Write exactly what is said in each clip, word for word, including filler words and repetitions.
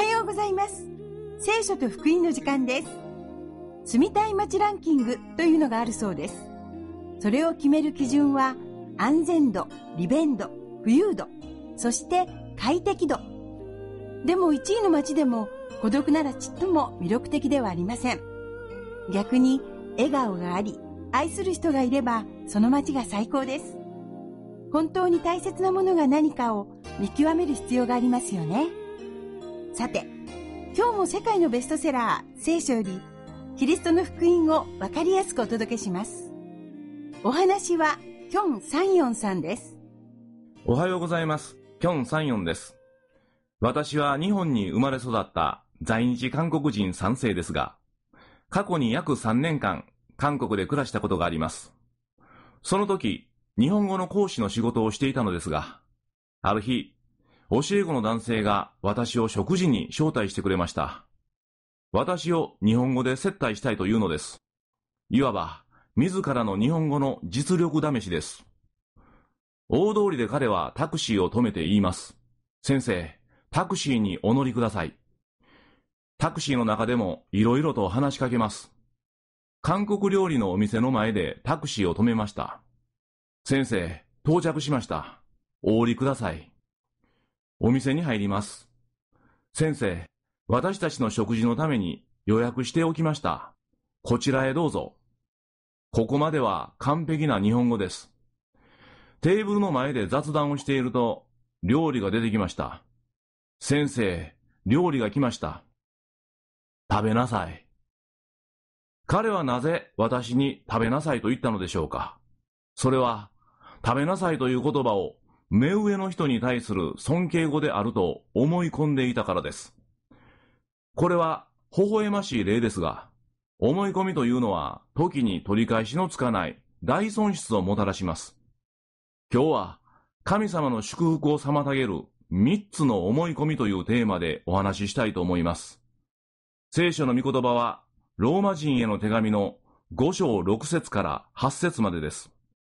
はようございます。聖書と福音の時間です。住みたい街ランキングというのがあるそうです。それを決める基準は安全度、利便度、富裕度、そして快適度。でもいちいの街でも孤独ならちっとも魅力的ではありません。逆に笑顔があり、愛する人がいればその街が最高です。本当に大切なものが何かを見極める必要がありますよね。さて、今日も世界のベストセラー聖書よりキリストの福音をわかりやすくお届けします。お話はキョンさんよんさんです。 おはようございます。キョンさんよんです。私は日本に生まれ育った在日韓国人さんせいですが、過去に約さんねんかん韓国で暮らしたことがあります。その時、日本語の講師の仕事をしていたのですが、ある日、教え子の男性が私を食事に招待してくれました。私を日本語で接待したいというのです。いわば、自らの日本語の実力試しです。大通りで彼はタクシーを止めて言います。先生、タクシーにお乗りください。タクシーの中でもいろいろと話しかけます。韓国料理のお店の前でタクシーを止めました。先生、到着しました。お降りください。お店に入ります。先生、私たちの食事のために予約しておきました。こちらへどうぞ。ここまでは完璧な日本語です。テーブルの前で雑談をしていると、料理が出てきました。先生、料理が来ました。食べなさい。彼はなぜ私に食べなさいと言ったのでしょうか。それは、食べなさいという言葉を目上の人に対する尊敬語であると思い込んでいたからです。これは微笑ましい例ですが、思い込みというのは時に取り返しのつかない大損失をもたらします。今日は神様の祝福を妨げる三つの思い込みというテーマでお話ししたいと思います。聖書の御言葉はローマ人への手紙のご章ろく節からはち節までです。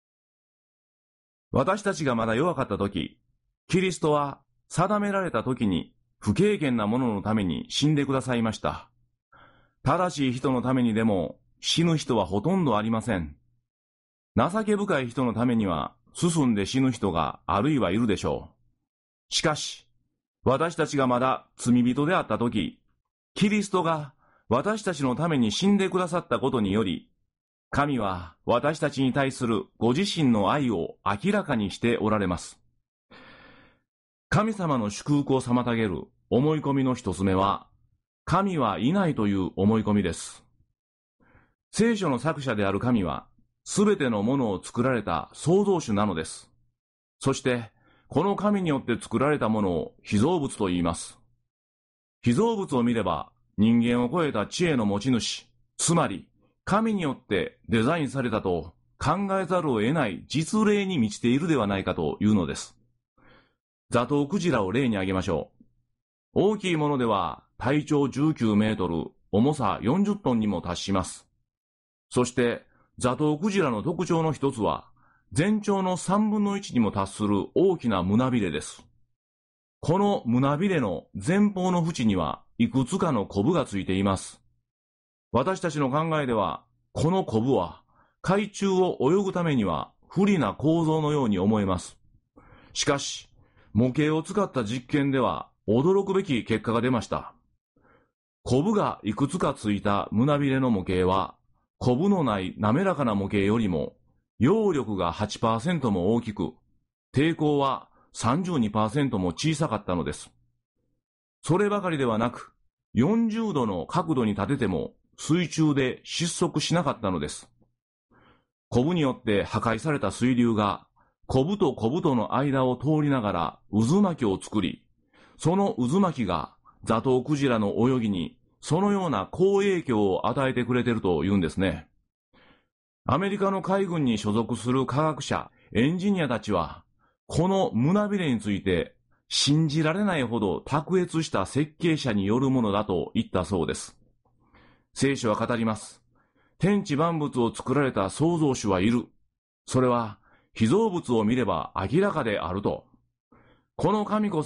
私たちがまだ弱かったとき、キリストは定められたときに不経験な者のために死んでくださいました。正しい人のためにでも死ぬ人はほとんどありません。情け深い人のためには進んで死ぬ人があるいはいるでしょう。しかし、私たちがまだ罪人であったとき、キリストが私たちのために死んでくださったことにより、神は私たちに対するご自身の愛を明らかにしておられます。神様の祝福を妨げる思い込みの一つ目は、神はいないという思い込みです。聖書の作者である神は、すべてのものを作られた創造主なのです。そして、この神によって作られたものを被造物と言います。被造物を見れば、人間を超えた知恵の持ち主、つまり、神によってデザインされたと考えざるを得ない実例に満ちているではないかというのです。ザトウクジラを例に挙げましょう。大きいものでは体長じゅうきゅうメートル、重さよんじゅっトンにも達します。そしてザトウクジラの特徴の一つは、全長のさんぶんのいちにも達する大きな胸びれです。この胸びれの前方の縁にはいくつかのコブがついています。私たちの考えでは、このコブは海中を泳ぐためには不利な構造のように思えます。しかし、模型を使った実験では驚くべき結果が出ました。コブがいくつかついた胸びれの模型は、コブのない滑らかな模型よりも、揚力が はちパーセント も大きく、抵抗は さんじゅうにパーセント も小さかったのです。そればかりではなく、よんじゅうどの角度に立てても、水中で失速しなかったのです。コブによって破壊された水流が、コブとコブとの間を通りながら渦巻きを作り、その渦巻きがザトウクジラの泳ぎにそのような好影響を与えてくれているというんですね。アメリカの海軍に所属する科学者、エンジニアたちは、この胸びれについて信じられないほど卓越した設計者によるものだと言ったそうです。聖書は語ります。天地万物を作られた創造主はいる。それは被造物を見れば明らかであると。この神こそ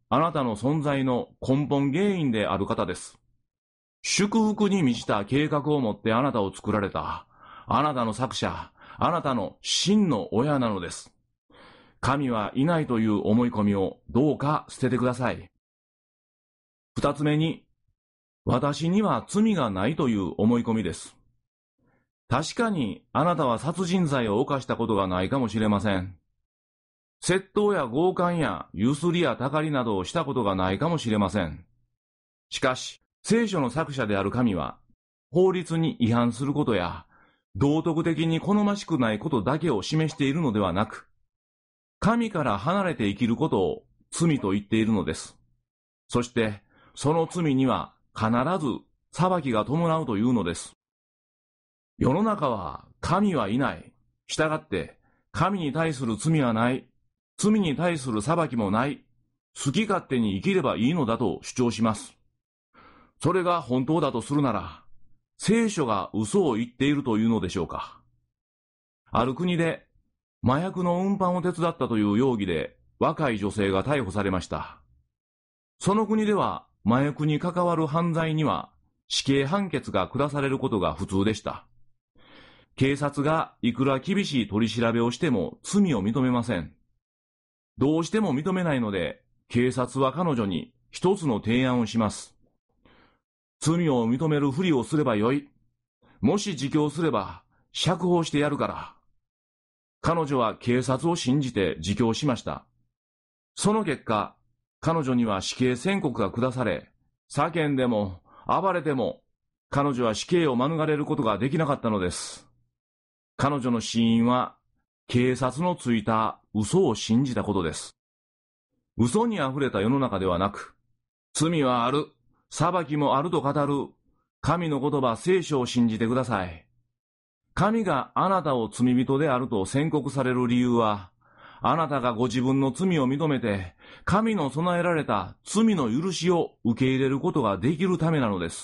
あなたの存在の根本原因である方です。祝福に満ちた計画を持ってあなたを作られた、あなたの作者、あなたの真の親なのです。神はいないという思い込みをどうか捨ててください。二つ目に、私には罪がないという思い込みです。確かにあなたは殺人罪を犯したことがないかもしれません。窃盗や強姦やゆすりやたかりなどをしたことがないかもしれません。しかし、聖書の作者である神は、法律に違反することや、道徳的に好ましくないことだけを示しているのではなく、神から離れて生きることを罪と言っているのです。そして、その罪には必ず裁きが伴うというのです。世の中は神はいない。したがって、神に対する罪はない。罪に対する裁きもない。好き勝手に生きればいいのだと主張します。それが本当だとするなら、聖書が嘘を言っているというのでしょうか。ある国で、麻薬の運搬を手伝ったという容疑で若い女性が逮捕されました。その国では麻薬に関わる犯罪には死刑判決が下されることが普通でした。警察がいくら厳しい取り調べをしても罪を認めません。どうしても認めないので、警察は彼女に一つの提案をします。罪を認めるふりをすればよい。もし自供すれば釈放してやるから。彼女は警察を信じて自供しました。その結果、彼女には死刑宣告が下され、叫んでも暴れても彼女は死刑を免れることができなかったのです。彼女の死因は警察のついた嘘を信じたことです。嘘にあふれた世の中ではなく、罪はある、裁きもあると語る神の言葉聖書を信じてください。神があなたを罪人であると宣告される理由は、あなたがご自分の罪を認めて、神の備えられた罪の許しを受け入れることができるためなのです。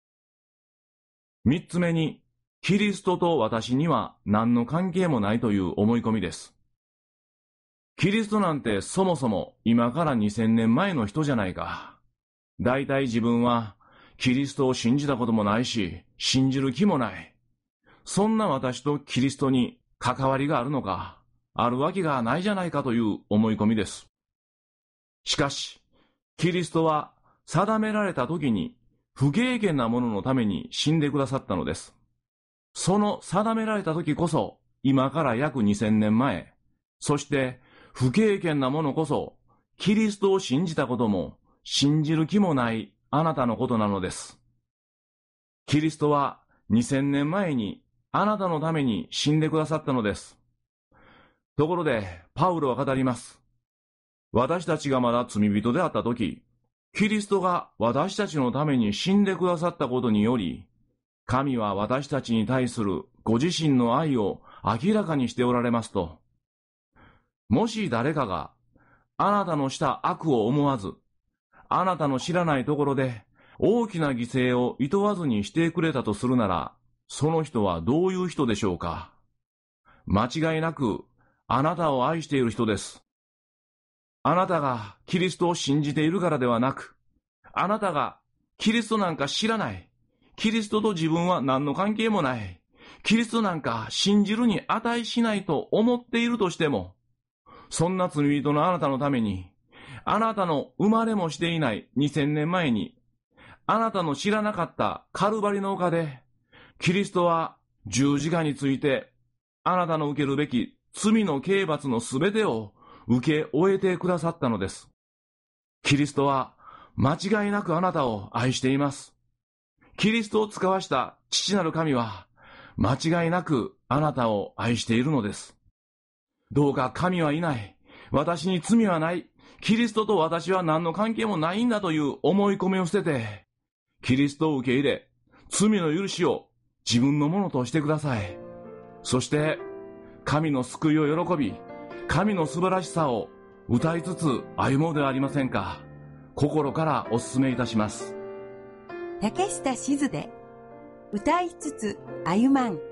三つ目に、キリストと私には何の関係もないという思い込みです。キリストなんてそもそも今からにせんねんまえの人じゃないか。だいたい自分はキリストを信じたこともないし、信じる気もない。そんな私とキリストに関わりがあるのか、あるわけがないじゃないかという思い込みです。しかし、キリストは定められた時に不経験な者のために死んでくださったのです。その定められた時こそ、今から約にせんねんまえ、そして不経験な者こそ、キリストを信じたことも信じる気もないあなたのことなのです。キリストはにせんねんまえにあなたのために死んでくださったのです。ところで、パウロは語ります。私たちがまだ罪人であったとき、キリストが私たちのために死んでくださったことにより、神は私たちに対するご自身の愛を明らかにしておられますと。もし誰かがあなたのした悪を思わず、あなたの知らないところで大きな犠牲を厭わずにしてくれたとするなら、その人はどういう人でしょうか。間違いなくあなたを愛している人です。あなたがキリストを信じているからではなく、あなたがキリストなんか知らない。キリストと自分は何の関係もない。キリストなんか信じるに値しないと思っているとしても、そんな罪人のあなたのために、あなたの生まれもしていないにせんねんまえに、あなたの知らなかったカルバリの丘で、キリストは十字架について、あなたの受けるべき罪の刑罰のすべてを受け終えてくださったのです。キリストは間違いなくあなたを愛しています。キリストを使わした父なる神は間違いなくあなたを愛しているのです。どうか神はいない。私に罪はない。キリストと私は何の関係もないんだという思い込みを捨てて、キリストを受け入れ、罪の許しを自分のものとしてください。そして、神の救いを喜び、神の素晴らしさを歌いつつ歩もうではありませんか。心からお勧めいたします。 竹下しずで、歌いつつ歩まん。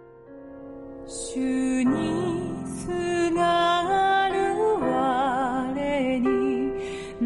主にすがる我に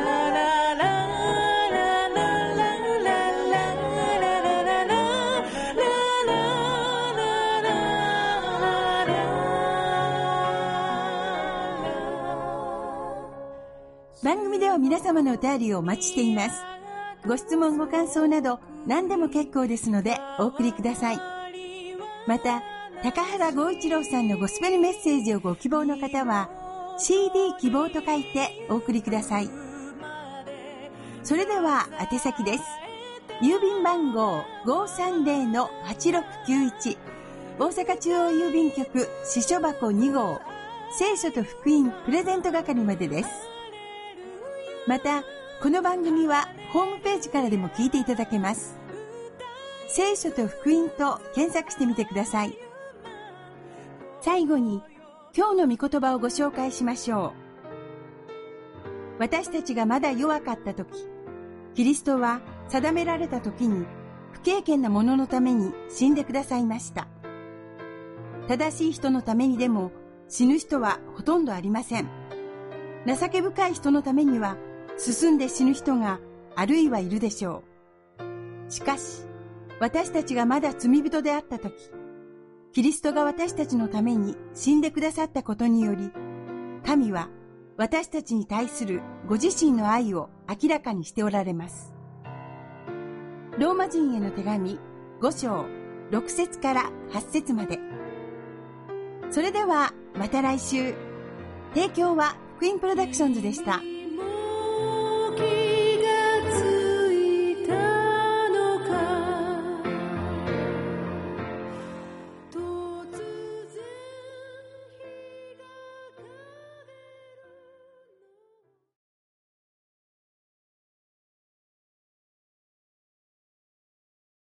番組では皆様のお便りをお待ちしています。ご質問ご感想など何でも結構ですのでお送りください。また高原剛一郎さんのゴスペルメッセージをご希望の方は シーディー 希望と書いてお送りください。それでは宛先です。郵便番号 ごーさんぜろのはちろくきゅういち 大阪中央郵便局支所箱に号聖書と福音プレゼント係までです。またこの番組はホームページからでも聞いていただけます。聖書と福音と検索してみてください。最後に今日の御言葉をご紹介しましょう。私たちがまだ弱かった時、キリストは定められた時に不経験な者のために死んでくださいました。正しい人のためにでも死ぬ人はほとんどありません。情け深い人のためには進んで死ぬ人があるいはいるでしょう。しかし私たちがまだ罪人であった時、キリストが私たちのために死んでくださったことにより、神は私たちに対するご自身の愛を明らかにしておられます。ローマ人への手紙ご章ろく節からはち節まで。それではまた来週。提供は福音プロダクションズでした。 「